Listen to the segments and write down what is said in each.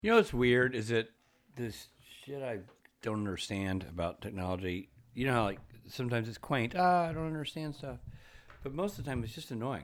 You know what's weird is that this shit I don't understand about technology. You know how like sometimes it's quaint. I don't understand stuff, but most of the time it's just annoying.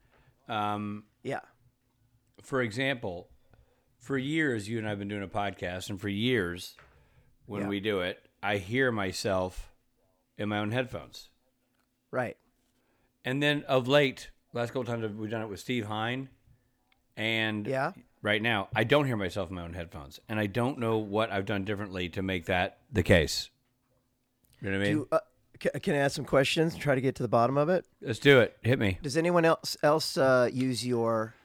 Yeah. For example, for years you and I've been doing a podcast, and for years when we do it, I hear myself in my own headphones. Right. And then of late, last couple times we've done it with Steve Hine, and right now I don't hear myself in my own headphones, and I don't know what I've done differently to make that the case. You know what I mean? Can I ask some questions and try to get to the bottom of it? Let's do it. Hit me. Does anyone else use your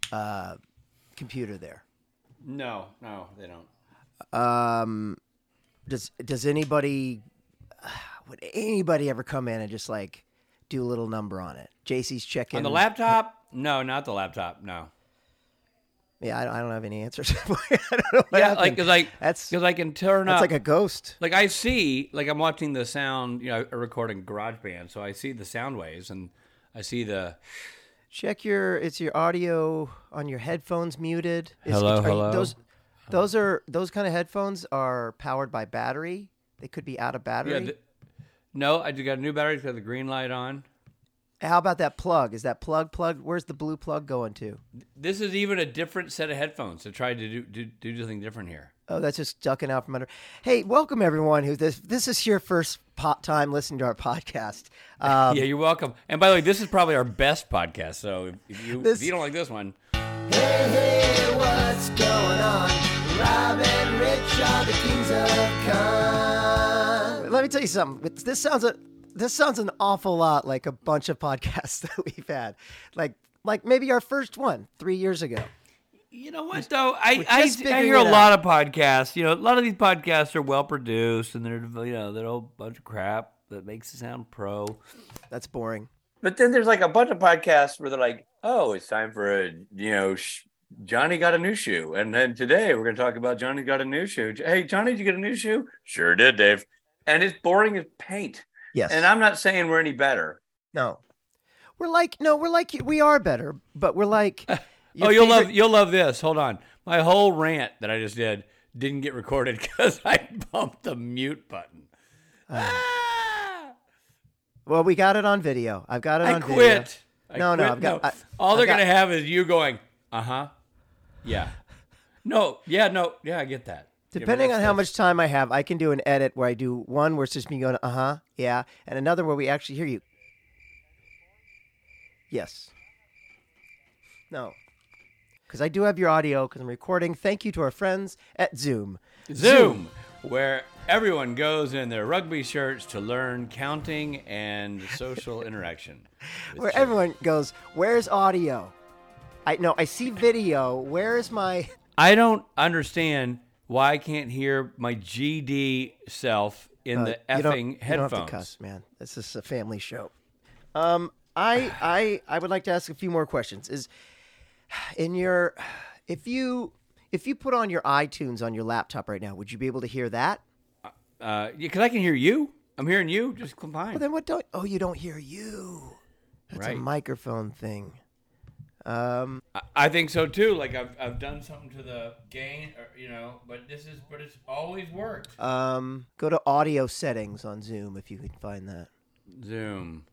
computer there? No, they don't. Does anybody would anybody ever come in and just like do a little number on it? JC's checking On the laptop? No, not the laptop. No. Yeah, I don't have any answers. I don't know what happened. Because I can turn up. That's like a ghost. Like I see, like I'm watching the sound. You know, I record in GarageBand, so I see the sound waves and I see the. Check your audio on your headphones muted. Hello. Those kind of headphones are powered by battery. They could be out of battery. Yeah, no, I just got a new battery. It's got the green light on. How about that plug? Is that plug plugged? Where's the blue plug going to? This is even a different set of headphones to try to do something different here. Oh, that's just ducking out from under. Hey, welcome everyone. This is your first time listening to our podcast. Yeah, you're welcome. And by the way, this is probably our best podcast. So if you don't like this one, hey, what's going on? Rob and Rich are the kings of con. Let me tell you something. This sounds an awful lot like a bunch of podcasts that we've had, like maybe our first one 3 years ago. You know what, though? I hear a lot of podcasts. You know, a lot of these podcasts are well produced, and they're a whole bunch of crap that makes it sound pro. That's boring. But then there's like a bunch of podcasts where they're like, "Oh, it's time for Johnny got a new shoe," and then today we're going to talk about Johnny got a new shoe. Hey, Johnny, did you get a new shoe? Sure did, Dave. And it's boring as paint. Yes. And I'm not saying we're any better. No. We are better, but we're like. You'll love this. Hold on. My whole rant that I just didn't get recorded because I bumped the mute button. Well, we got it on video. I've got it on video. I quit. All they're going to have is you going, yeah. No, yeah, I get that. Depending on how much time I have, I can do an edit where I do one where it's just me going, yeah, and another where we actually hear you. Yes. No. Because I do have your audio because I'm recording. Thank you to our friends at Zoom. Zoom, where everyone goes in their rugby shirts to learn counting and social interaction. Where everyone goes, where's audio? I see video. Where is my... I don't understand why I can't hear my GD self in the effing headphones. You don't have to cuss, man. This is a family show. I would like to ask a few more questions. If you put on your iTunes on your laptop right now, would you be able to hear that? Yeah, because I can hear you. I'm hearing you just fine. Well, then what don't? Oh, you don't hear you. That's right. A microphone thing. I think so too. Like I've done something to the gain, but it's always worked. Go to audio settings on Zoom if you can find that. Zoom.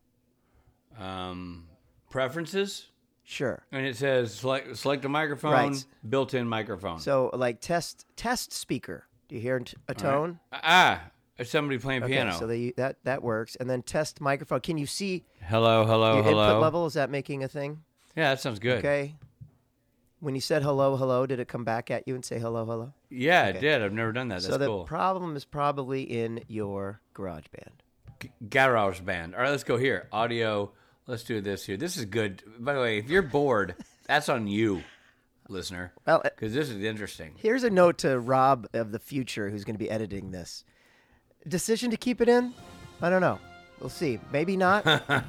Preferences. Sure. And it says select a microphone, right. Built-in microphone. So like test speaker. Do you hear a tone? Right. It's somebody playing piano. So that works. And then test microphone. Can you see? Hello. Your input level, is that making a thing? Yeah, that sounds good. Okay. When you said hello, did it come back at you and say hello? Yeah, okay. It did. I've never done that. That's cool. So the problem is probably in your GarageBand. GarageBand. All right, let's go here. Audio. Let's do this here. This is good. By the way, if you're bored, that's on you, listener. Well, because this is interesting. Here's a note to Rob of the future who's going to be editing this. Decision to keep it in? I don't know. We'll see. Maybe not.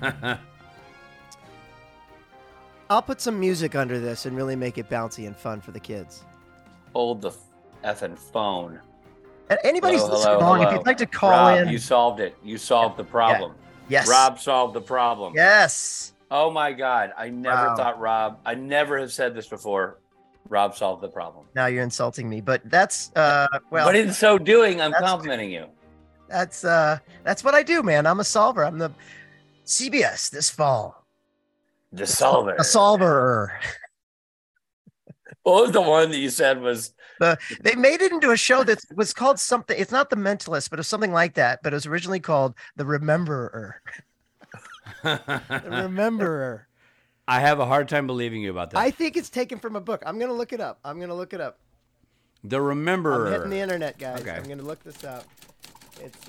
I'll put some music under this and really make it bouncy and fun for the kids. Hold the effing phone. And anybody's listening along, if you'd like to call Rob, in. You solved it. You solved the problem. Yeah. Yes. Rob solved the problem. Yes. Oh, my God. I never thought I never have said this before. Rob solved the problem. Now you're insulting me, but that's well. But in so doing, I'm complimenting you. That's what I do, man. I'm a solver. I'm the CBS this fall. The solver. A solver. What was the one that you said was? They made it into a show that was called something. It's not The Mentalist, but it was something like that. But it was originally called The Rememberer. The Rememberer. I have a hard time believing you about that. I think it's taken from a book. I'm gonna look it up. The Rememberer. I'm hitting the internet, guys. Okay. I'm gonna look this up. It's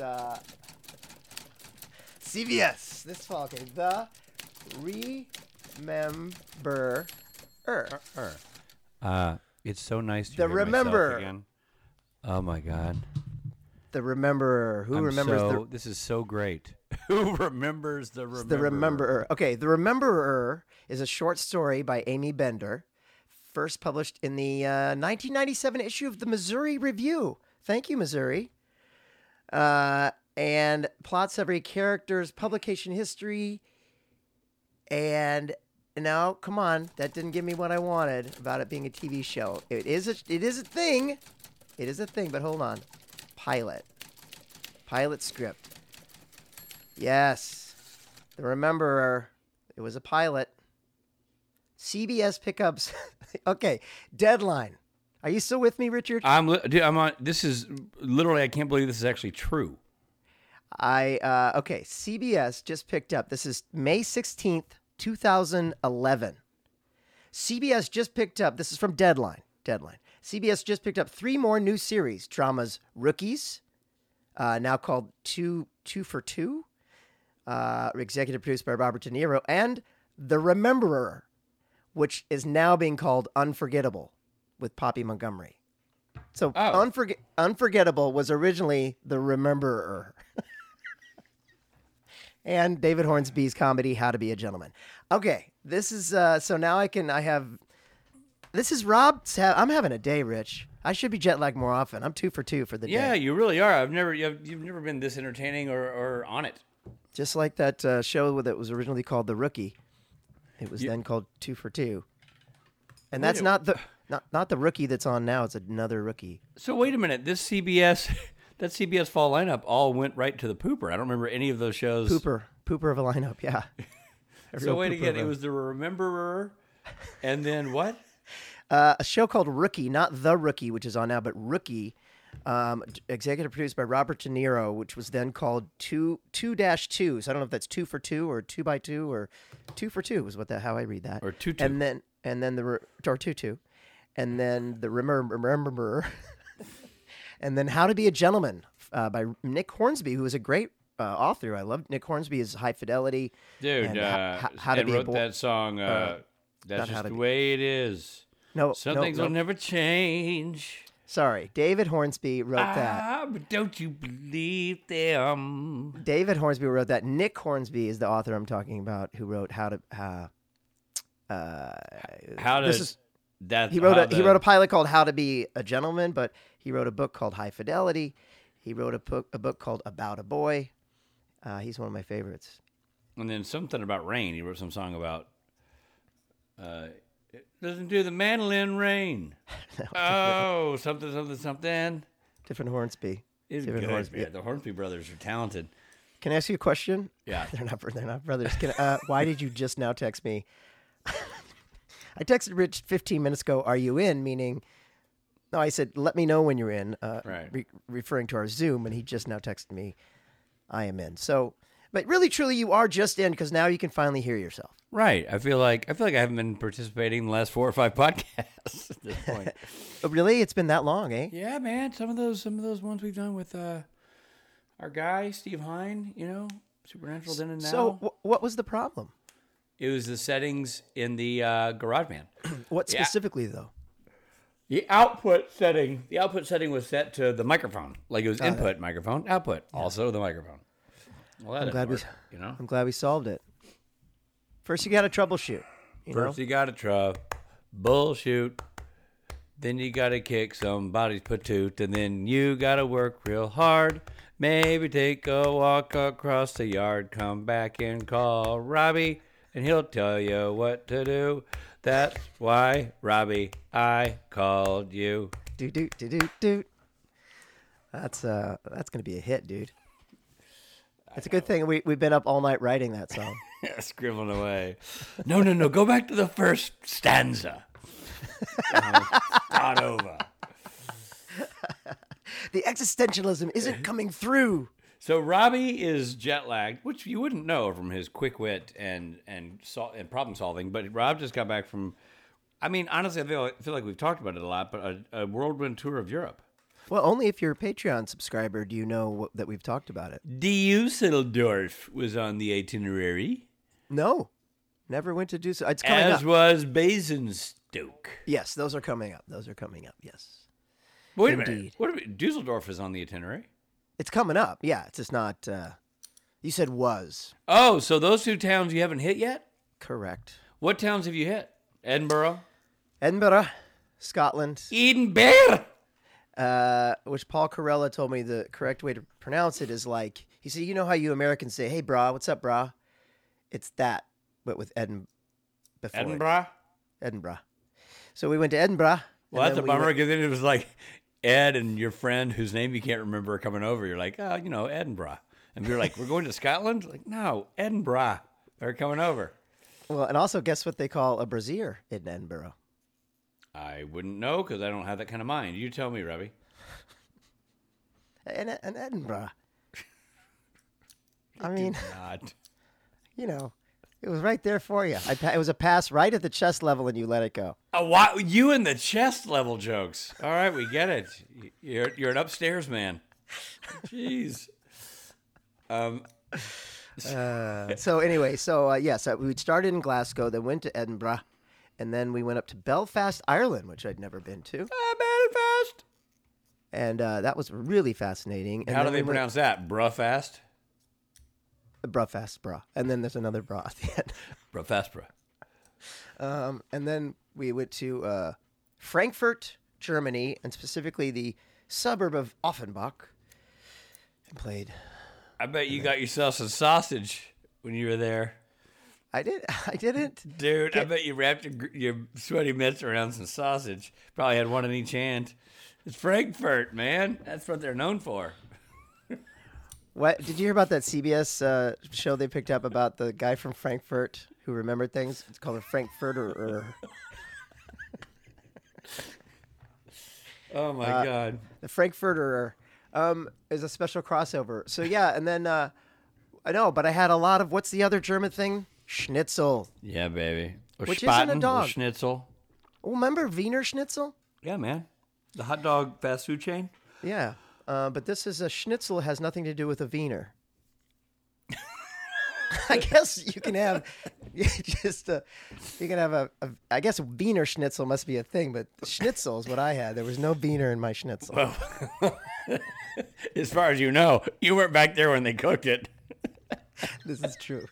CBS this fall. Okay, The Rememberer. It's so nice to The hear Rememberer. myself again. Oh my God. The Rememberer. Who remembers This is so great. Who remembers the Rememberer? The Rememberer. Okay, The Rememberer is a short story by Amy Bender, first published in the 1997 issue of the Missouri Review. Thank you, Missouri. And plots every character's publication history. And no, come on, that didn't give me what I wanted about it being a TV show. It is a thing. It is a thing, but hold on. Pilot script. Yes, The Rememberer. It was a pilot. CBS pickups. Okay, Deadline. Are you still with me, Richard? I'm on. This is literally. I can't believe this is actually true. Okay. CBS just picked up. This is May 16th, 2011. CBS just picked up. This is from Deadline. CBS just picked up 3 more new series dramas: Rookies, now called Two for Two, executive produced by Robert De Niro, and The Rememberer, which is now being called Unforgettable with Poppy Montgomery. So Unforgettable was originally The Rememberer. And David Hornsby's comedy, How to Be a Gentleman. Okay, this is, so now this is Rob. I'm having a day, Rich. I should be jet lagged more often. I'm 2 for 2 for the day. Yeah, you really are. You've never been this entertaining or on it. Just like that show that was originally called The Rookie. It was then called 2 for 2. And that's not the Rookie that's on now. It's another Rookie. So wait a minute. This CBS, that CBS fall lineup all went right to the pooper. I don't remember any of those shows. Pooper of a lineup, yeah. So wait again. It was The Rememberer, and then what? A show called Rookie, not The Rookie, which is on now, but Rookie, executive produced by Robert De Niro, which was then called 2-2. So I don't know if that's 2 for 2 or 2 by 2 or 2 for 2 is how I read that. Or 2-2. And then or 2-2. And then the Rememberer. And then How to Be a Gentleman by Nick Hornsby, who is a great author. I love Nick Hornsby. His High Fidelity. Dude, how to be wrote that song, That's Just the Way It Is. Some things will never change. Sorry, David Hornsby wrote that. But don't you believe them? David Hornsby wrote that. Nick Hornsby is the author I'm talking about, who wrote He wrote a pilot called How to Be a Gentleman, but he wrote a book called High Fidelity. He wrote a book called About a Boy. He's one of my favorites. And then something about rain. He wrote some song about. Doesn't do the mandolin rain. No, something. Different Hornsby. Different Hornsby. Yeah, the Hornsby brothers are talented. Can I ask you a question? Yeah. They're not brothers. Why did you just now text me? I texted Rich 15 minutes ago, are you in? Meaning, no, I said, let me know when you're in, right. Referring to our Zoom, and he just now texted me, I am in. So, but really, truly, you are just in because now you can finally hear yourself. Right. I feel like I haven't been participating in the last 4 or 5 podcasts at this point. Oh, really? It's been that long, eh? Yeah, man. Some of those ones we've done with our guy Steve Hine, Supernatural Then and Now. So, what was the problem? It was the settings in the GarageBand. What specifically, though? The output setting. The output setting was set to the microphone. Like it was input, microphone, output, also the microphone. Well, I'm glad we solved it. First, you got to troubleshoot. You got to bullshoot. Then you got to kick somebody's patoot. And then you got to work real hard. Maybe take a walk across the yard. Come back and call Robbie. and he'll tell you what to do. That's why, Robbie, I called you. Do. That's gonna be a hit, dude. It's a good thing we've been up all night writing that song. Scribbling away. No. Go back to the first stanza. Start over. The existentialism isn't coming through. So Robbie is jet lagged, which you wouldn't know from his quick wit and problem solving. But Rob just got back from. I mean, honestly, I feel like we've talked about it a lot, but a whirlwind tour of Europe. Well, only if you're a Patreon subscriber do you know that we've talked about it. Düsseldorf was on the itinerary. No, never went to Düsseldorf. It's coming up. As was Basingstoke. Yes, those are coming up. Yes. Wait a minute. Düsseldorf is on the itinerary? It's coming up. Yeah, it's just not. You said was. Oh, so those two towns you haven't hit yet? Correct. What towns have you hit? Edinburgh, Scotland. Edinburgh. Which Paul Carella told me the correct way to pronounce it is like, he said, you know how you Americans say, hey, brah, what's up, brah? It's that, but with Edinburgh. Edinburgh. So we went to Edinburgh. Well, that's a bummer because then it was like Ed and your friend whose name you can't remember are coming over. You're like, oh, Edinburgh. And we were like, we're going to Scotland? Like, no, Edinburgh. They're coming over. Well, and also guess what they call a brassiere in Edinburgh? I wouldn't know because I don't have that kind of mind. You tell me, Robbie. An Edinburgh. I mean, not. It was right there for you. It was a pass right at the chest level, and you let it go. You and the chest level jokes. All right, we get it. You're an upstairs man. Jeez. So anyway, yes, we started in Glasgow, then went to Edinburgh. And then we went up to Belfast, Ireland, which I'd never been to. Belfast! And that was really fascinating. And how do they pronounce that? Bruhfast? Bruhfast, bruh. And then there's another bruh at the end. Bruhfast, bruh. And then we went to Frankfurt, Germany, and specifically the suburb of Offenbach, and played. I bet you got yourself some sausage when you were there. I didn't. Dude, I bet you wrapped your sweaty mitts around some sausage. Probably had one in each hand. It's Frankfurt, man. That's what they're known for. What? Did you hear about that CBS show they picked up about the guy from Frankfurt who remembered things? It's called a Frankfurter. Oh, my God. The Frankfurter is a special crossover. So, yeah, and then I know, but I had a lot of, what's the other German thing? Schnitzel. Yeah, baby. Or which Spaten, isn't a dog. Or Schnitzel. Oh, remember Wiener Schnitzel? Yeah, man. The hot dog fast food chain? Yeah. But this is a Schnitzel has nothing to do with a Wiener. I guess you can have I guess a Wiener Schnitzel must be a thing, but Schnitzel is what I had. There was no Wiener in my Schnitzel. Well, as far as you know, you weren't back there when they cooked it. This is true.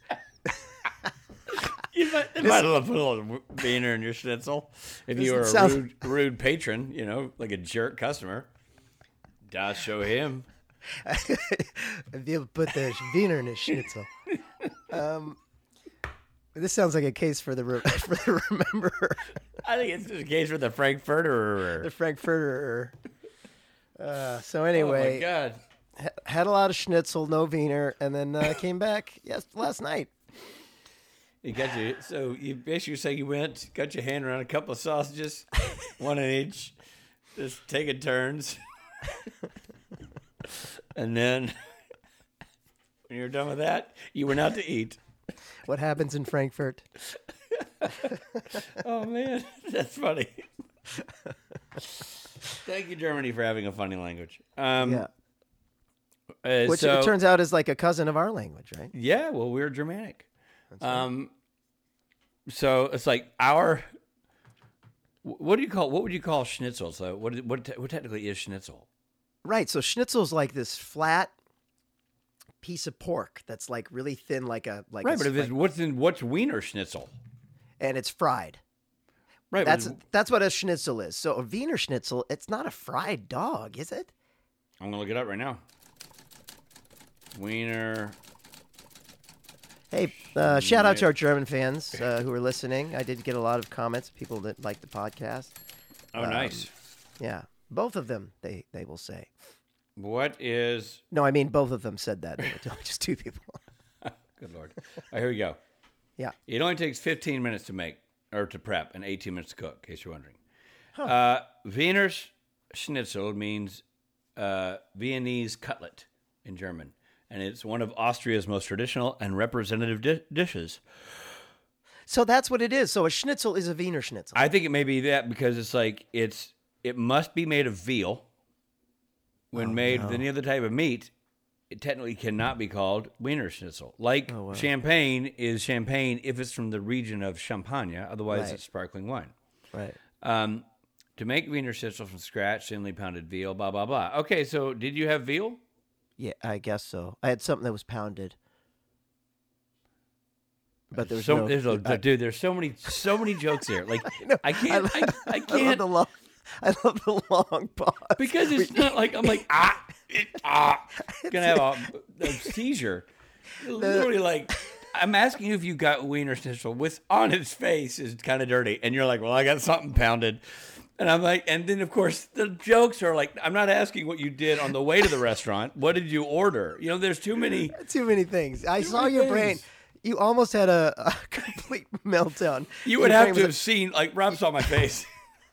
You might as well put a little Wiener in your Schnitzel if you were a rude patron, like a jerk customer. Da, show him. If you put the Wiener in a Schnitzel. This sounds like a case for the rememberer. I think it's a case for the Frankfurter. The Frankfurter. So anyway, oh my God, had a lot of Schnitzel, no Wiener, and then came back last night. You got so you basically say you got your hand around a couple of sausages, one in each, just taking turns. And then when you're done with that, you went out to eat. What happens in Frankfurt? Oh, man, that's funny. Thank you, Germany, for having a funny language. Yeah. Which it turns out is like a cousin of our language, right? Yeah, well, we're Germanic. That's right. So it's like what would you call schnitzel? So what technically is schnitzel? Right. So schnitzel's like this flat piece of pork that's like really thin, right. But what's Wiener Schnitzel? And it's fried. Right. That's what a schnitzel is. So a Wiener Schnitzel, it's not a fried dog, is it? I'm gonna look it up right now. Wiener Hey, shout out to our German fans who are listening. I did get a lot of comments, people that like the podcast. Oh, nice. Yeah, both of them, they will say. What is... No, I mean, both of them said that. Just two people. Good Lord. All right, here we go. Yeah. It only takes 15 minutes to make, or to prep, and 18 minutes to cook, in case you're wondering. Huh. Wiener Schnitzel means Viennese cutlet in German. And it's one of Austria's most traditional and representative dishes. So that's what it is. So a schnitzel is a Wiener Schnitzel. I think it may be that because it's like it must be made of veal. When made with any other type of meat, it technically cannot be called Wiener Schnitzel. Like champagne is champagne if it's from the region of Champagne. Otherwise, it's sparkling wine. Right. To make Wiener Schnitzel from scratch, thinly pounded veal, blah, blah, blah. Okay, so did you have veal? Yeah, I guess so. I had something that was pounded. But there's dude, there's so many jokes here. Like I can't. I love the long pause. Because it's not like I'm like gonna have a seizure. Literally, like I'm asking you if you got Wiener Schnitzel with on its face is kind of dirty, and you're like, well, I got something pounded. And I'm like, and then of course the jokes are like, I'm not asking what you did on the way to the restaurant. What did you order? You know, there's too many things. I saw your brain. You almost had a complete meltdown. You would have to have seen, like Rob saw my face.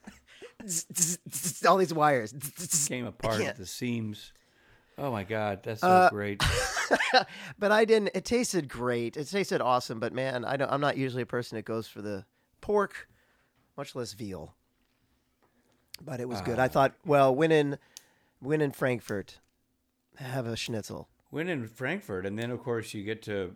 All these wires came apart at the seams. Oh my God, that's so great. But I didn't. It tasted great. It tasted awesome. But man, I'm not usually a person that goes for the pork, much less veal. But it was good. I thought, well, when in Frankfurt, have a schnitzel. When in Frankfurt, and then of course you get to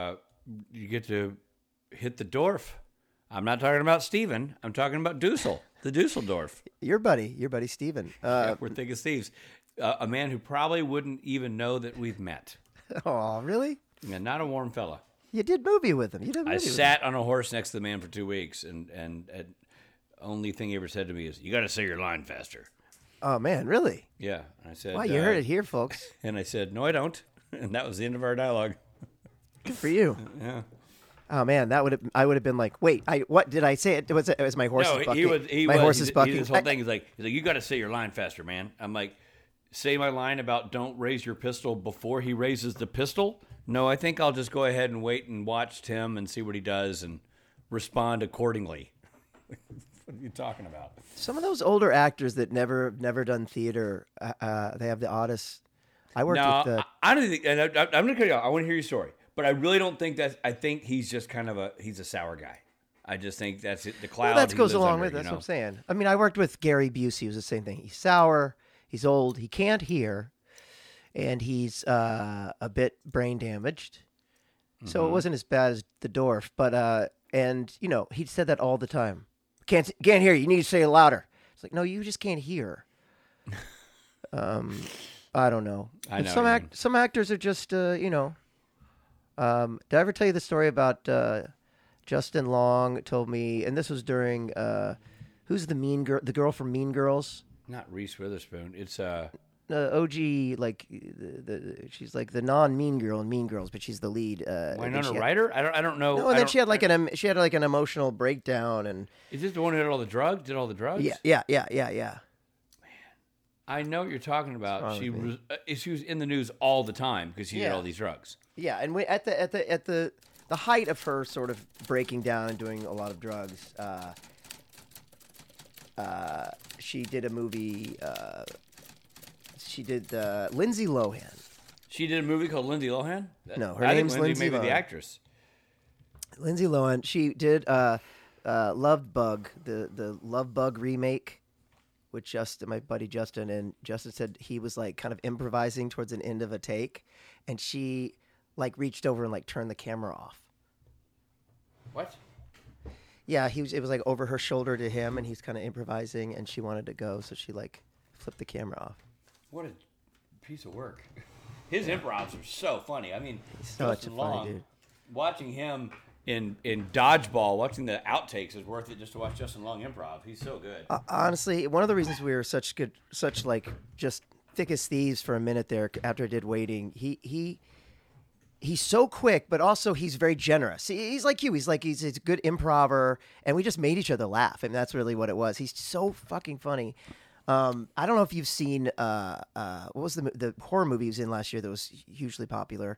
hit the Dorf. I'm not talking about Steven. I'm talking about Dussel, the Dusseldorf. Your buddy Steven. Yeah, we're thick as thieves. A man who probably wouldn't even know that we've met. Oh, really? Yeah, not a warm fella. You did movie with him. I sat on a horse next to the man for 2 weeks, and only thing he ever said to me is, "You got to say your line faster." Oh man, really? Yeah. And I said, "Wow, you heard it here, folks." And I said, "No, I don't." And that was the end of our dialogue. Good for you. Yeah. Oh man, I would have been like, wait, what did I say? It was my horse. No, my horse is bucking. This whole thing is like, you got to say your line faster, man. I'm like, say my line about don't raise your pistol before he raises the pistol. No, I think I'll just go ahead and wait and watch Tim and see what he does and respond accordingly. What are you talking about? Some of those older actors that never done theater, they have the oddest. I worked with the. I don't think, and I'm going to cut you off. I want to hear your story. But I really don't think that. I think he's just kind of he's a sour guy. I just think that's it. The cloud. Well, that goes along with. That's what I'm saying. I mean, I worked with Gary Busey. It was the same thing. He's sour. He's old. He can't hear, and he's a bit brain damaged. So it wasn't as bad as the Dorf, but and he said that all the time. Can't hear you. You need to say it louder. It's like, no, you just can't hear. I don't know. I know. Some actors are just did I ever tell you the story about Justin Long told me, and this was during who's the girl from Mean Girls? Not Reese Witherspoon. It's OG, like she's like the non-mean girl in Mean Girls, but she's the lead. Winona Ryder? I don't know. No, and then she had like an emotional breakdown, and is this the one who did all the drugs? Did all the drugs? Yeah. Man, I know what you're talking about. She was in the news all the time because she did all these drugs. Yeah, and at the height of her sort of breaking down and doing a lot of drugs, she did a movie. She did Lindsay Lohan. She did a movie called Lindsay Lohan? No, her name's Lindsay maybe Lohan. The actress. Lindsay Lohan. She did Love Bug, the Love Bug remake with Justin, my buddy Justin, and Justin said he was like kind of improvising towards an end of a take, and she like reached over and like turned the camera off. What? Yeah, it was like over her shoulder to him, and he's kind of improvising, and she wanted to go, so she like flipped the camera off. What a piece of work! His improvs are so funny. I mean, such a funny dude. Watching him in Dodgeball, watching the outtakes is worth it just to watch Justin Long improv. He's so good. Honestly, one of the reasons we were such like just thick as thieves for a minute there after I did Waiting, he he's so quick, but also he's very generous. He's like you. He's a good improver, and we just made each other laugh. And that's really what it was. He's so fucking funny. I don't know if you've seen what was the horror movie he was in last year that was hugely popular,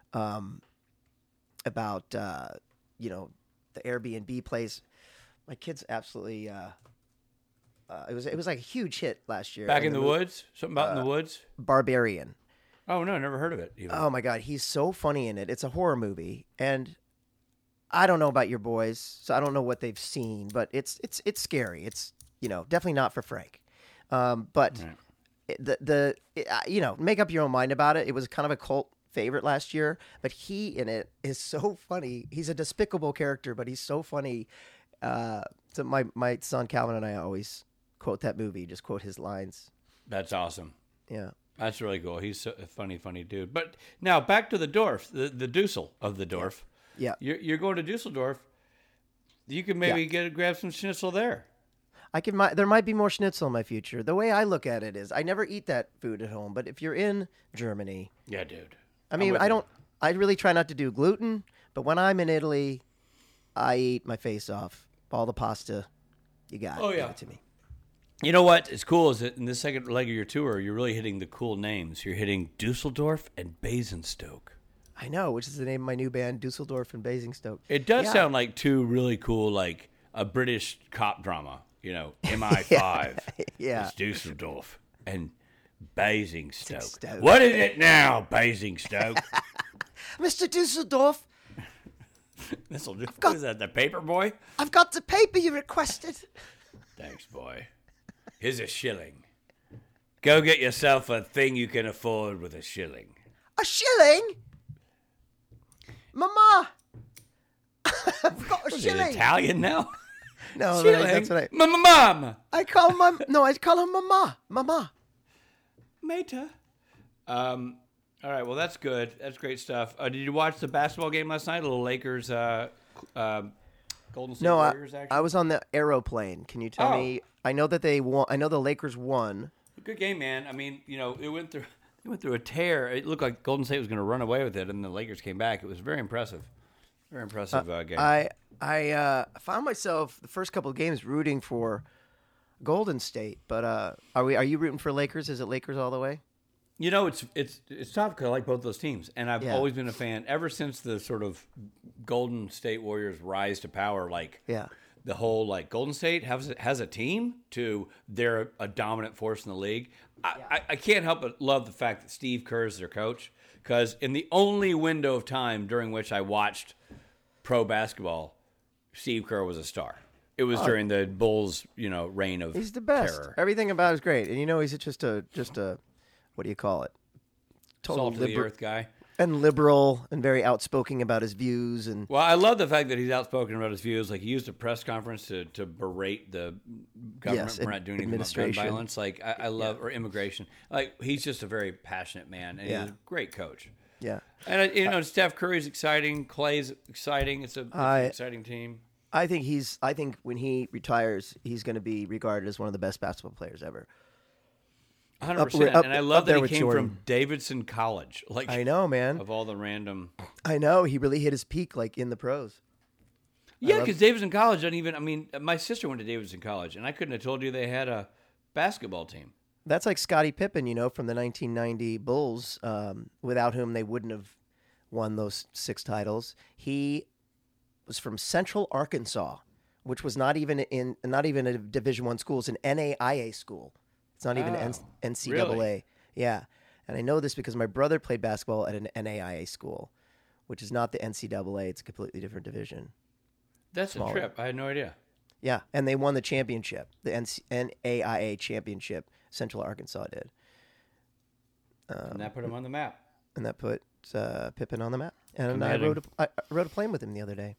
about the Airbnb place. My kids absolutely. It was like a huge hit last year. Back in the Woods? Something about in the woods? Barbarian. Oh, no, never heard of it. Even. Oh, my God. He's so funny in it. It's a horror movie. And I don't know about your boys, so I don't know what they've seen, but it's scary. It's, definitely not for Frank. But right. Make up your own mind about it. It was kind of a cult favorite last year, but he in it is so funny. He's a despicable character, but he's so funny. So my son Calvin and I always quote that movie, just quote his lines. That's awesome. Yeah. That's really cool. He's a funny dude. But now back to the Dorf, the Dussel of the Dorf. Yeah. You're going to Dusseldorf. You can maybe grab some schnitzel there. There might be more schnitzel in my future. The way I look at it is I never eat that food at home, but if you're in Germany. Yeah, dude. I really try not to do gluten, but when I'm in Italy, I eat my face off. All the pasta you got. Oh, yeah. Give it to me. You know what is cool is that in this second leg of your tour, you're really hitting the cool names. You're hitting Dusseldorf and Basingstoke. I know, which is the name of my new band, Dusseldorf and Basingstoke. It does sound like two really cool, like a British cop drama. MI5. Yeah. It's Dusseldorf and Basingstoke. What is it now, Basingstoke? Mr. Dusseldorf. What is that, the paper boy? I've got the paper you requested. Thanks, boy. Here's a shilling. Go get yourself a thing you can afford with a shilling. A shilling? Mama! I've got a shilling. Is it Italian now? No, that's what Mom! I call her Mama. Mama. Meta. All right, well, that's good. That's great stuff. Did you watch the basketball game last night? A little Lakers, Golden State Warriors action? I was on the aeroplane. Can you tell me? I know that they won. I know the Lakers won. Good game, man. I mean, it went through a tear. It looked like Golden State was going to run away with it, and the Lakers came back. It was very impressive. Very impressive game. I found myself the first couple of games rooting for Golden State, but are you rooting for Lakers? Is it Lakers all the way? It's tough because I like both those teams, and I've always been a fan ever since the sort of Golden State Warriors rise to power. The whole Golden State has a team to they're a dominant force in the league. I can't help but love the fact that Steve Kerr is their coach, because in the only window of time during which I watched pro basketball, Steve Kerr was a star. It was during the Bulls, reign of terror. He's the best. Everything about it is great, and he's just a what do you call it? Total salt of the earth guy. And liberal and very outspoken about his views. Well, I love the fact that he's outspoken about his views. He used a press conference to berate the government for not doing anything about gun violence. I love, or immigration. He's just a very passionate man, and he's a great coach. Yeah. And, Steph Curry's exciting. Clay's exciting. It's an exciting team. I think when he retires, he's going to be regarded as one of the best basketball players ever. 100%. And I love that he came from Davidson College. I know, man. Of all the random. I know. He really hit his peak in the pros. Yeah, because Davidson College doesn't even, my sister went to Davidson College, and I couldn't have told you they had a basketball team. That's like Scottie Pippen, from the 1990 Bulls, without whom they wouldn't have won those 6 titles. He was from Central Arkansas, which was not even a Division I school. It's an NAIA school. It's not even NCAA. Really? Yeah. And I know this because my brother played basketball at an NAIA school, which is not the NCAA. It's a completely different division. That's a trip. I had no idea. Yeah. And they won the championship, the NAIA championship. Central Arkansas did. And that put him on the map. And that put Pippen on the map. And I rode a plane with him the other day.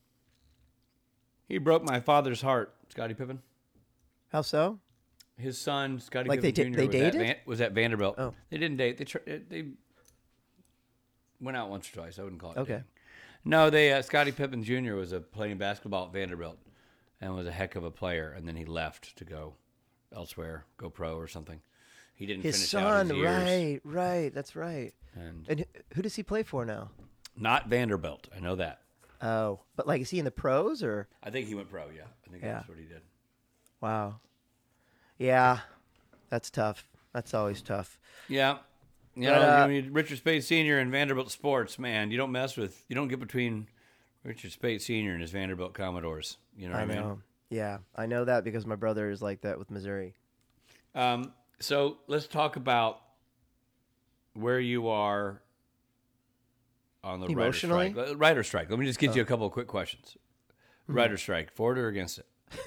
He broke my father's heart, Scottie Pippen. How so? His son, Scottie Pippen Jr. They dated? Was at Vanderbilt. Oh. They didn't date. They went out once or twice. I wouldn't call it okay. dating. No, Scottie Pippen Jr. was playing basketball at Vanderbilt and was a heck of a player. And then he left to go elsewhere, go pro or something. He didn't finish out his years. Right. That's right. And who does he play for now? Not Vanderbilt. I know that. Oh, but like, is he in the pros or? I think he went pro. Yeah, I think that's what he did. Wow. Yeah, that's tough. That's always tough. Yeah. I mean, Richard Speight Sr. and Vanderbilt sports, man, you don't get between Richard Speight Sr. and his Vanderbilt Commodores. You know what I mean? Yeah, I know that because my brother is like that with Missouri. So let's talk about where you are on the writer strike. Let me just get you a couple of quick questions. Writer strike, for it or against it?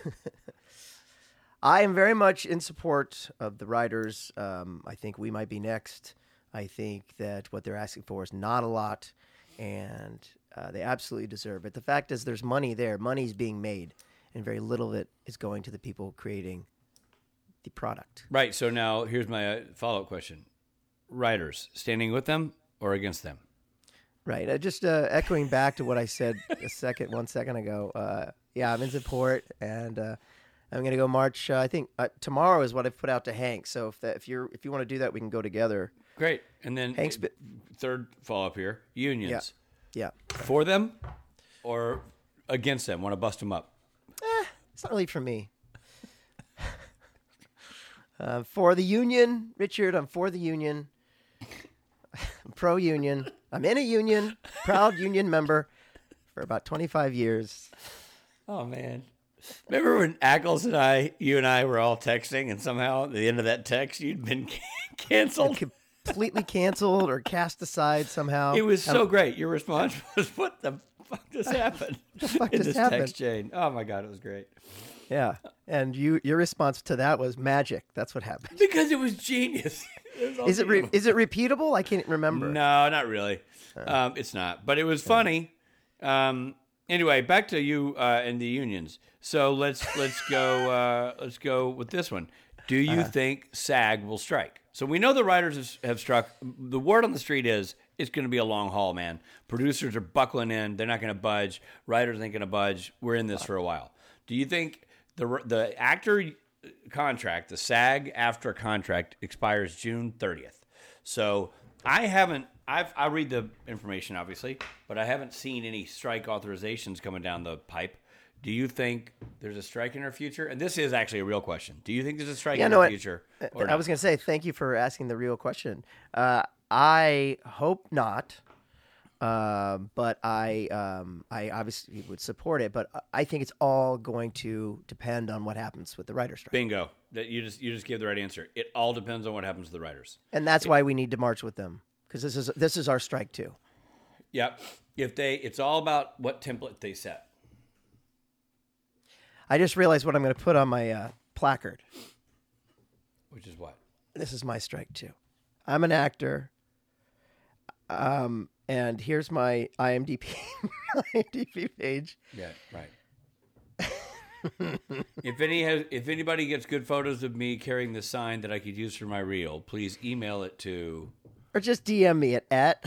I am very much in support of the writers. I think we might be next. I think that what they're asking for is not a lot, and they absolutely deserve it. The fact is there's money there. Money's being made, and very little of it is going to the people creating the product. Right. So now here's my follow-up question. Writers, standing with them or against them? Right. Just echoing back to what I said 1 second ago. Yeah, I'm in support, and I'm going to go march. I think tomorrow is what I've put out to Hank. So if you want to do that, we can go together. Great. And then Hank's third follow-up here, unions. Yeah. For them or against them? Want to bust them up? It's not really for me. For the union, Richard, I'm for the union. I'm pro-union. I'm in a union, proud union member for about 25 years. Oh, man. Remember when Ackles and you and I were all texting, and somehow at the end of that text, you'd been canceled? Completely canceled or cast aside somehow. It was so great. Your response was, what the fuck just happened? In this text chain. Oh, my God, it was great. Yeah. And your response to that was magic. That's what happened. Because it was genius. Is it repeatable? I can't remember. No, not really. It's not. But it was funny. Anyway, back to you and the unions. So let's go with this one. Do you think SAG will strike? So we know the writers have struck. The word on the street is it's going to be a long haul, man. Producers are buckling in. They're not going to budge. Writers ain't going to budge. We're in this for a while. Do you think the actor contract, the SAG-AFTRA contract, expires June 30th? So I read the information, obviously, but I haven't seen any strike authorizations coming down the pipe. Do you think there's a strike in our future? And this is actually a real question. Do you think there's a strike in our future? I was going to say, thank you for asking the real question. I hope not, but I obviously would support it. But I think it's all going to depend on what happens with the writer's strike. Bingo! That you just gave the right answer. It all depends on what happens to the writers, and that's why we need to march with them, because this is our strike too. Yep. It's all about what template they set. I just realized what I'm going to put on my placard. Which is what? This is my strike too. I'm an actor. And here's my IMDb page. Yeah, right. If anybody gets good photos of me carrying the sign that I could use for my reel, please email it to, or just DM me at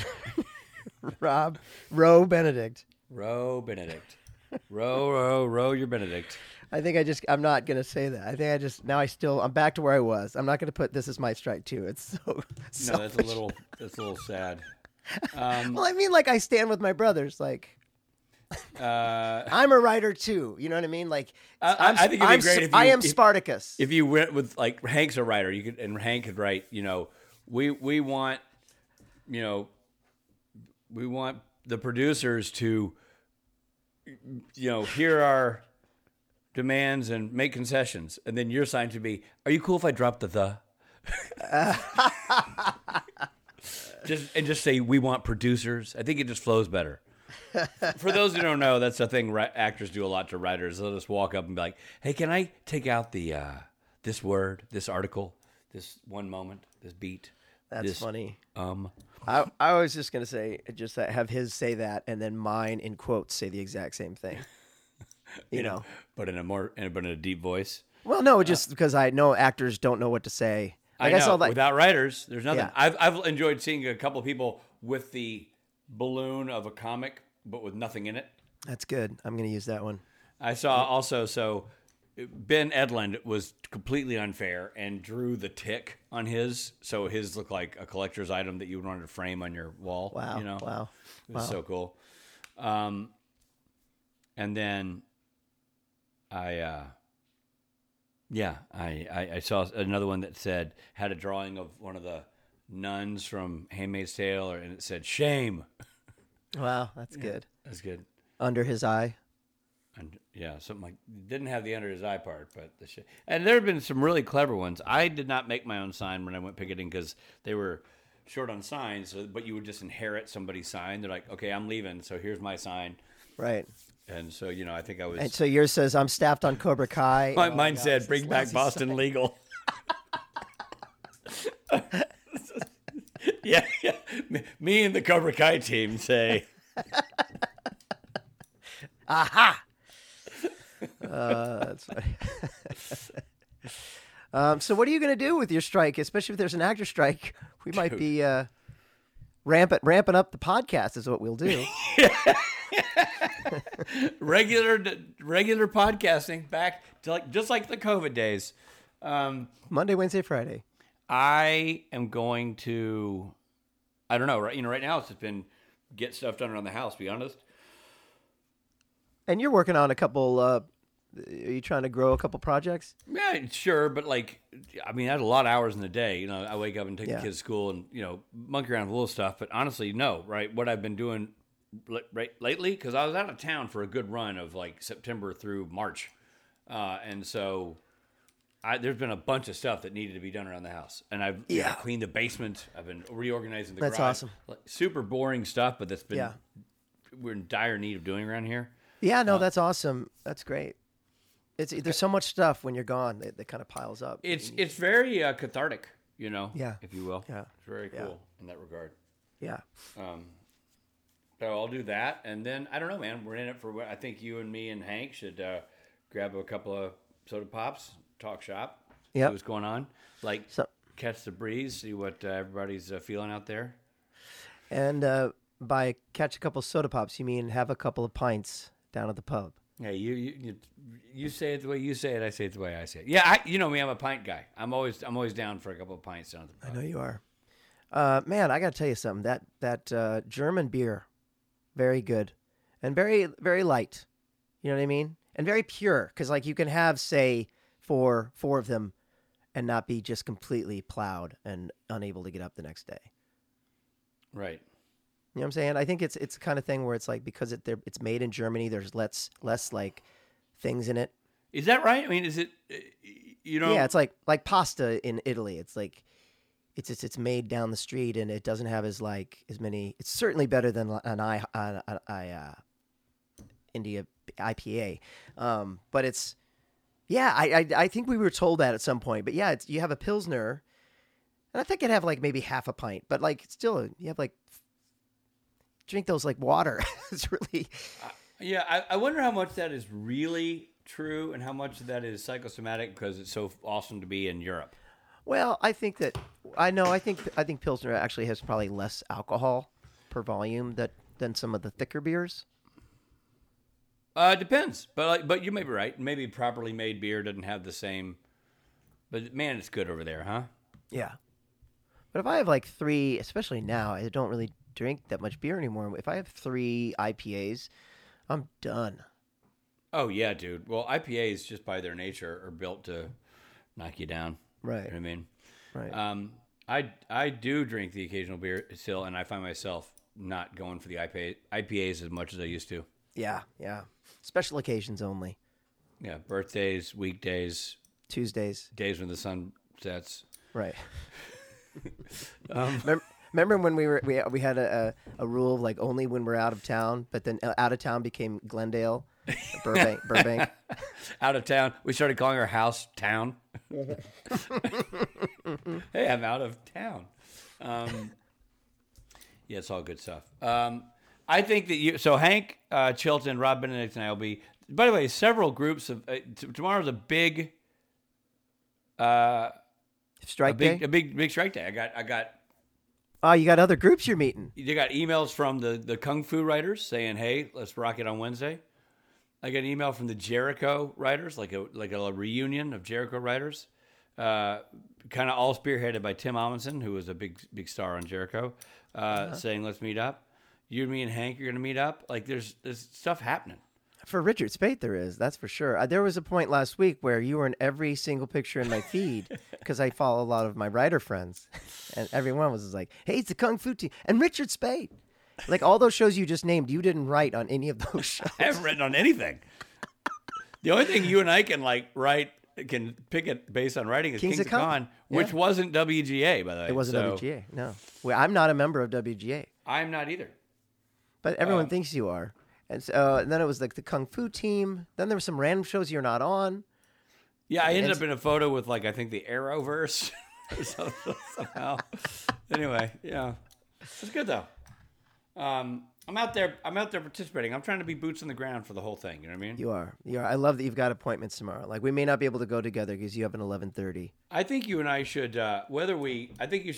Roe Benedict. Roe Benedict. Roe, you're Benedict. I think I'm not going to say that. I think I'm back to where I was. I'm not going to put this as my strike too. It's so selfish. That's a little sad. Well, I mean, like, I stand with my brothers. Like, I'm a writer too. You know what I mean? Like, I think it'd be great if I am Spartacus. If you went with, like, Hank's a writer, and Hank could write. We want the producers to, hear our demands and make concessions, and then your sign to be, are you cool if I drop the? Just say we want producers. I think it just flows better. For those who don't know, that's the thing actors do a lot to writers. They'll just walk up and be like, "Hey, can I take out the this word, this article, this one moment, this beat?" That's funny. I was just gonna say, just have his say that, and then mine in quotes say the exact same thing. You know, but in a deep voice. Well, no, just because I know actors don't know what to say. Like I know. Without writers, there's nothing. Yeah. I've enjoyed seeing a couple of people with the balloon of a comic, but with nothing in it. That's good. I'm going to use that one. I saw also, so Ben Edlund was completely unfair and drew the tick on his, so his looked like a collector's item that you would want to frame on your wall. Wow! You know? Wow! It was so cool. And then I saw another one that had a drawing of one of the nuns from Handmaid's Tale, and it said "shame." Wow, that's good. That's good. Under his eye. And something like, didn't have the under his eye part, but and there have been some really clever ones. I did not make my own sign when I went picketing because they were short on signs, but you would just inherit somebody's sign. They're like, okay, I'm leaving, so here's my sign. Right. And so, I think I was. And so yours says, I'm staffed on Cobra Kai. Mine said, bring back Boston Legal. Yeah. Me and the Cobra Kai team say. Aha! That's funny. So what are you going to do with your strike, especially if there's an actor strike? We might be ramping up the podcast is what we'll do. regular podcasting back to just like the COVID days. Monday, Wednesday, Friday. I am going to, I don't know, right now it's just been get stuff done around the house, to be honest. And you're working on a couple, are you trying to grow a couple projects? Yeah, sure. But I had a lot of hours in the day. I wake up and take the kids to school and, monkey around with little stuff. But honestly, no, right? What I've been doing lately, because I was out of town for a good run of September through March. And so there's been a bunch of stuff that needed to be done around the house. And I've cleaned the basement. I've been reorganizing the garage. That's awesome. Super boring stuff, but we're in dire need of doing around here. Yeah, no, that's awesome. That's great. There's so much stuff when you're gone that kind of piles up. It's very cathartic, if you will. Yeah. It's very cool in that regard. Yeah. So I'll do that, and then I don't know, man. We're in it for. I think you and me and Hank should grab a couple of soda pops, talk shop, see what's going on, catch the breeze, see what everybody's feeling out there. And by catch a couple of soda pops, you mean have a couple of pints down at the pub? Yeah, you say it the way you say it. I say it the way I say it. Yeah, you know me. I'm a pint guy. I'm always down for a couple of pints down at the pub. I know you are. Man, I got to tell you something. That German beer, very good, and very very light. You know what I mean? And very pure, because you can have say four of them, and not be just completely plowed and unable to get up the next day. Right. You know what I'm saying? I think it's the kind of thing where it's because it's made in Germany. There's less things in it. Is that right? I mean, is it? Yeah, it's like pasta in Italy. It's it's made down the street and it doesn't have as many. It's certainly better than an India IPA, but it's I think we were told that at some point. But yeah, you have a Pilsner, and I think it'd have maybe half a pint, but still you have drink those like water. It's really. I wonder how much that is really true and how much of that is psychosomatic because it's so awesome to be in Europe. Well, I think Pilsner actually has probably less alcohol per volume than some of the thicker beers. Depends, but you may be right. Maybe properly made beer doesn't have the same. But man, it's good over there, huh? Yeah. But if I have 3, especially now, I don't really drink that much beer anymore. If I have 3 IPAs, I'm done. Oh yeah, dude. Well, IPAs just by their nature are built to knock you down. Right. You know what I mean? Right. I do drink the occasional beer still, and I find myself not going for the IPAs as much as I used to. Yeah. Special occasions only. Yeah, birthdays, weekdays, Tuesdays, days when the sun sets. Right. Remember when we had a rule of only when we're out of town, but then out of town became Glendale, Burbank. Out of town, we started calling our house town. Hey, I'm out of town. Yeah, it's all good stuff. I think that so Hank Chilton, Rob Benedict, and I will be. By the way, several groups of tomorrow's a big strike day. A big strike day. I got. Oh, you got other groups you're meeting. You got emails from the Kung Fu writers saying, "Hey, let's rock it on Wednesday." I got an email from the Jericho writers, like a reunion of Jericho writers, kind of all spearheaded by Tim Amundsen, who was a big star on Jericho, saying, "Let's meet up. You, me, and Hank are going to meet up." Like there's stuff happening. For Richard Speight, there is. That's for sure. There was a point last week where you were in every single picture in my feed because I follow a lot of my writer friends, and everyone was like, "Hey, it's the Kung Fu team and Richard Speight." Like all those shows you just named, you didn't write on any of those shows. I haven't written on anything. The only thing you and I can can pick it based on writing is Kings of Con, which wasn't WGA, by the way. It wasn't WGA, no. Well, I'm not a member of WGA. I'm not either. But everyone thinks you are. And so, and then it was like the Kung Fu team. Then there were some random shows you're not on. Yeah, I ended up in a photo with I think the Arrowverse somehow. Anyway, yeah. It's good though. I'm out there participating. I'm trying to be boots on the ground for the whole thing. You know what I mean? You are. I love that you've got appointments tomorrow. Like we may not be able to go together because you have an 11:30. I think you and I should, whether we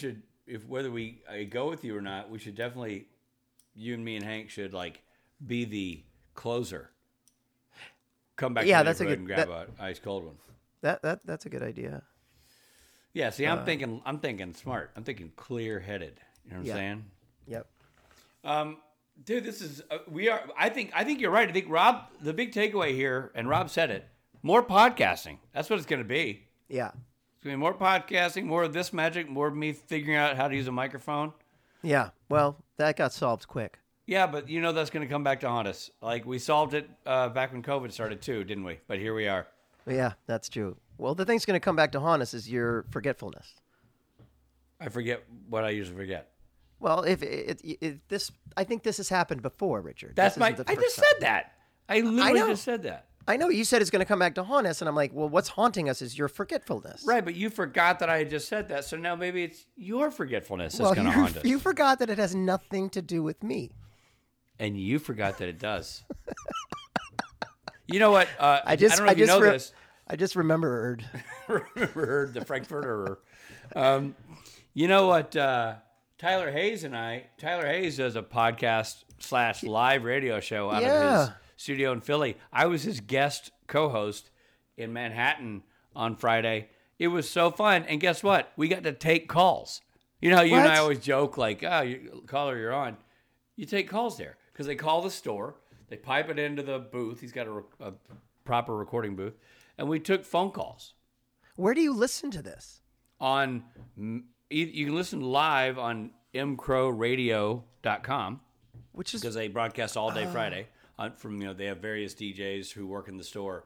go with you or not, we should definitely, you and me and Hank should be the closer. Come back. Yeah, to that's a good. And grab an ice cold one. That's a good idea. Yeah. See, I'm thinking smart. I'm thinking clear headed. You know what I'm saying? Yep. Dude, this is I think you're right. I think Rob, the big takeaway here, and Rob said it, more podcasting. That's what it's going to be. Yeah. It's going to be more podcasting, more of this magic, more of me figuring out how to use a microphone. Yeah. Well, that got solved quick. Yeah, but that's going to come back to haunt us. Like we solved it back when COVID started too, didn't we? But here we are. Yeah, that's true. Well, the thing's going to come back to haunt us is your forgetfulness. I forget what I usually forget. Well, if this, I think this has happened before, Richard. I just said that. I literally just said that. I know you said it's going to come back to haunt us, and I'm like, well, what's haunting us is your forgetfulness. Right, but you forgot that I had just said that, so now maybe it's your forgetfulness that's going to haunt us. You forgot that it has nothing to do with me. And you forgot that it does. You know what? I don't know if you know this. I just remembered. Remembered the Frankfurter. You know what? Tyler Hayes does a podcast / live radio show out of his studio in Philly. I was his guest co-host in Manhattan on Friday. It was so fun. And guess what? We got to take calls. You know how you and I always joke caller, you're on. You take calls there because they call the store. They pipe it into the booth. He's got a proper recording booth. And we took phone calls. Where do you listen to this? You can listen live on mcrowradio.com, which is because they broadcast all day Friday. They have various DJs who work in the store,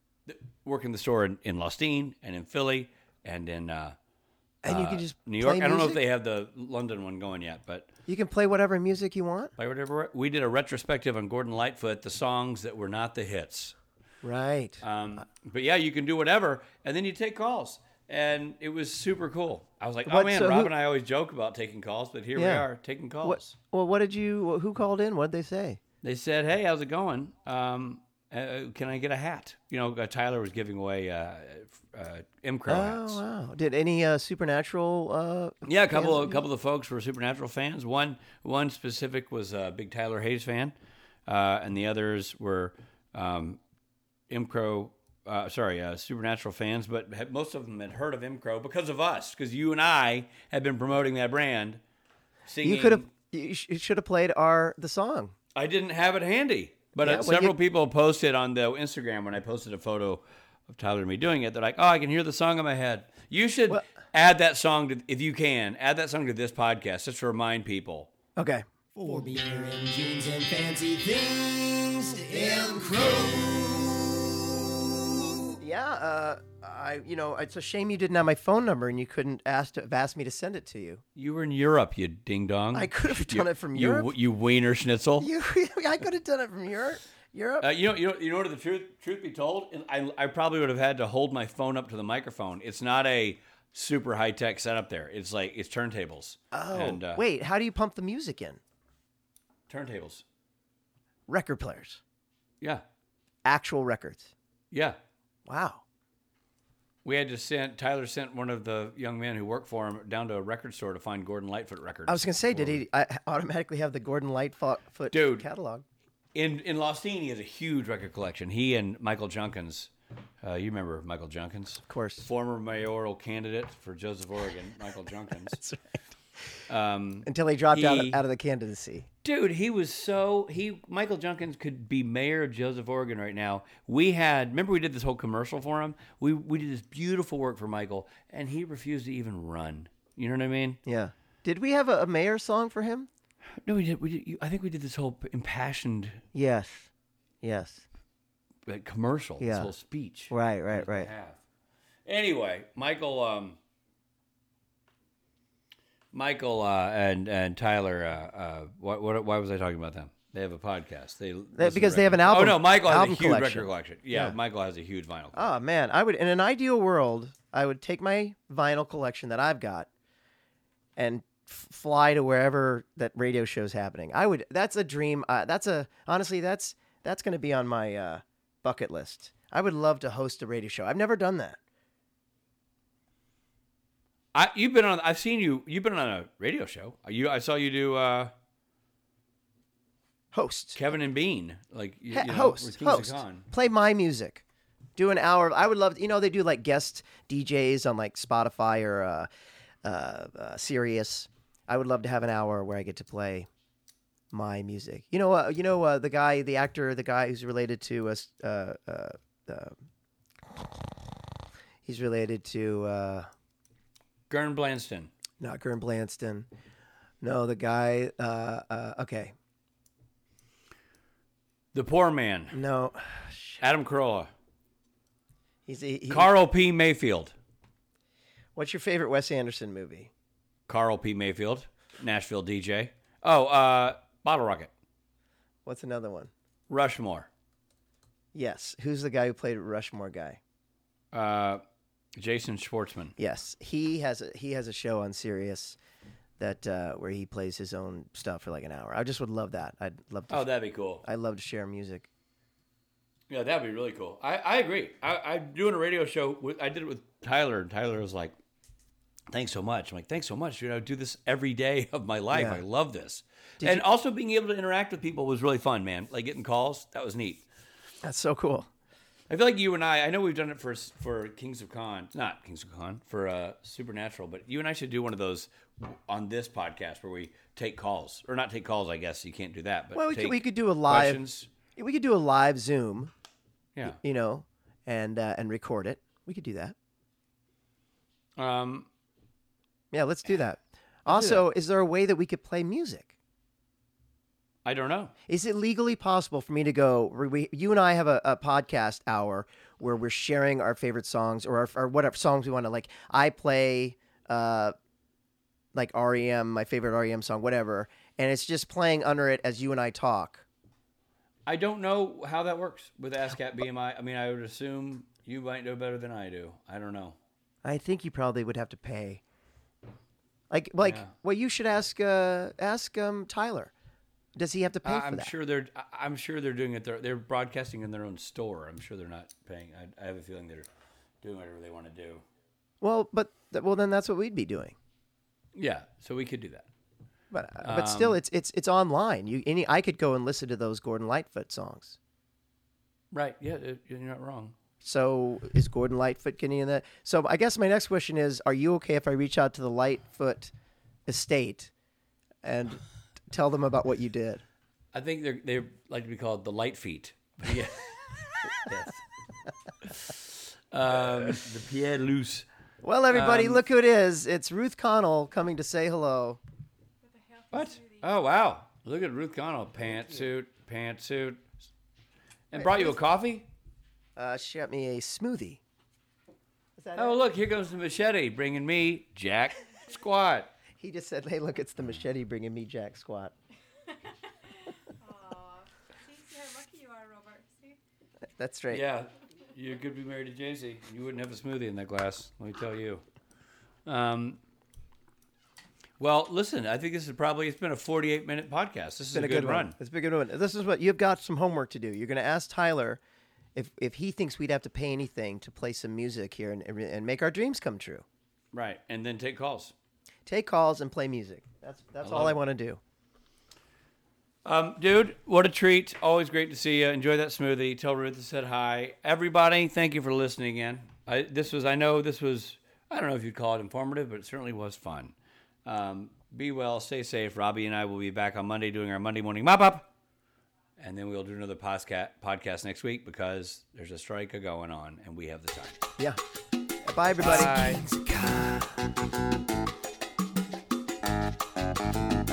in Lostine and in Philly and in and you can just New York. Play I don't know music? if they have the London one going yet, but you can play whatever music you want. Play whatever. We did a retrospective on Gordon Lightfoot, the songs that were not the hits. Right. But yeah, you can do whatever, and then you take calls. And it was super cool. I was like, oh man, Rob and I always joke about taking calls, but here we are taking calls. Who called in? What did they say? They said, hey, how's it going? Can I get a hat? Tyler was giving away M-Crow hats. Oh, wow. Did any Supernatural yeah, a couple of the folks were Supernatural fans. One specific was a big Tyler Hayes fan, and the others were M-Crow Supernatural fans, but most of them had heard of M-Crow because of us, because you and I had been promoting that brand. Singing. You should have played the song. I didn't have it handy, but several people posted on the Instagram when I posted a photo of Tyler and me doing it. They're like, "Oh, I can hear the song in my head." You should add that song if you can. Add that song to this podcast just to remind people. Okay. For beer and jeans and fancy things, M-Crow. Yeah, it's a shame you didn't have my phone number and you couldn't ask me to send it to you. You were in Europe, you ding dong. I could have done it from Europe. You wiener schnitzel. I could have done it from Europe. You know what? The truth be told, I probably would have had to hold my phone up to the microphone. It's not a super high tech setup there. It's turntables. Oh, and, wait, how do you pump the music in? Turntables. Record players. Yeah. Actual records. Yeah. Wow. We had to Tyler sent one of the young men who worked for him down to a record store to find Gordon Lightfoot records. I was going to say, did he automatically have the Gordon Lightfoot catalog? In Lostine, he has a huge record collection. He and Michael Junkins. You remember Michael Junkins? Of course. Former mayoral candidate for Joseph, Oregon, Michael Junkins. That's right. Until he dropped out of the candidacy. Dude, Michael Junkins could be mayor of Joseph, Oregon right now. Remember we did this whole commercial for him? We did this beautiful work for Michael, and he refused to even run. You know what I mean? Yeah. Did we have a mayor song for him? No, we did. I think we did this whole impassioned... Yes. Commercial, this whole speech. Right. Anyway, Michael and Tyler, why was I talking about them? They have a podcast. Because they have an album. Oh no, Michael has a huge collection. record collection. Yeah, Michael has a huge vinyl collection. Oh man, in an ideal world, I would take my vinyl collection that I've got and fly to wherever that radio show's happening. That's a dream. Honestly, that's going to be on my bucket list. I would love to host a radio show. I've never done that. I've seen you. You've been on a radio show. I saw you do host Kevin and Bean, host. Play my music. Do an hour. I would love. They do like guest DJs on like Spotify or Sirius. I would love to have an hour where I get to play my music. The actor, the guy who's related to us. He's related to Gern Blanston. Not Gern Blanston. No, the guy. Okay. The Poor Man. No. Adam Carolla. He's Carl P. Mayfield. What's your favorite Wes Anderson movie? Carl P. Mayfield, Nashville DJ. Oh, Bottle Rocket. What's another one? Rushmore. Yes. Who's the guy who played Rushmore guy? Jason Schwartzman. Yes, he has a show on Sirius that where he plays his own stuff for like an hour. I just would love that. I'd love to. Oh, that'd be cool. I'd love to share music. Yeah, that'd be really cool. I agree. I'm doing a radio show. I did it with Tyler, and Tyler was like, "Thanks so much." I'm like, "Thanks so much. I do this every day of my life. Yeah. I love this." Also being able to interact with people was really fun, man. Like getting calls, that was neat. That's so cool. I feel like you and I know we've done it for Kings of Con, not Kings of Con, for Supernatural, but you and I should do one of those on this podcast where we take calls. Or not take calls, I guess. You can't do that. But we could do a live questions. We could do a live Zoom. Yeah. And record it. We could do that. Yeah, let's do that. Also, is there a way that we could play music? I don't know. Is it legally possible for me to go? You and I have a podcast hour where we're sharing our favorite songs or whatever songs we want to like. I play like REM, my favorite REM song, whatever, and it's just playing under it as you and I talk. I don't know how that works with ASCAP BMI. I mean, I would assume you might know better than I do. I don't know. I think you probably would have to pay. Well, you should ask Tyler. Does he have to pay for that? I'm sure they're doing it. They're broadcasting in their own store. I'm sure they're not paying. I have a feeling they're doing whatever they want to do. Well, then that's what we'd be doing. Yeah, so we could do that. But still, it's online. I could go and listen to those Gordon Lightfoot songs. Right. Yeah, you're not wrong. So is Gordon Lightfoot getting in that? So I guess my next question is: are you okay if I reach out to the Lightfoot estate and tell them about what you did? I think they like to be called the Light Feet. Yeah. Yes. The Pierre Luce. Well, everybody, look who it is. It's Ruth Connell coming to say hello. What? Oh, wow. Look at Ruth Connell. Pantsuit. And brought you a coffee? She got me a smoothie. Look, here goes the machete bringing me Jack Squat. He just said, hey, look, it's the machete bringing me Jack Squat. Aw. See how lucky you are, Robert. See? That's right. Yeah. You could be married to Jay-Z. You wouldn't have a smoothie in that glass, let me tell you. Well, listen, I think it's been a 48-minute podcast. This has been a good run. It's been a good one. This is what you've got some homework to do. You're going to ask Tyler if he thinks we'd have to pay anything to play some music here and make our dreams come true. Right, and then take calls. Take calls and play music. That's all I want to do. Dude, what a treat. Always great to see you. Enjoy that smoothie. Tell Ruth I said hi. Everybody, thank you for listening again. I don't know if you'd call it informative, but it certainly was fun. Be well, stay safe. Robbie and I will be back on Monday doing our Monday morning mop-up. And then we'll do another podcast next week because there's a strike going on and we have the time. Yeah. Bye, everybody. Bye.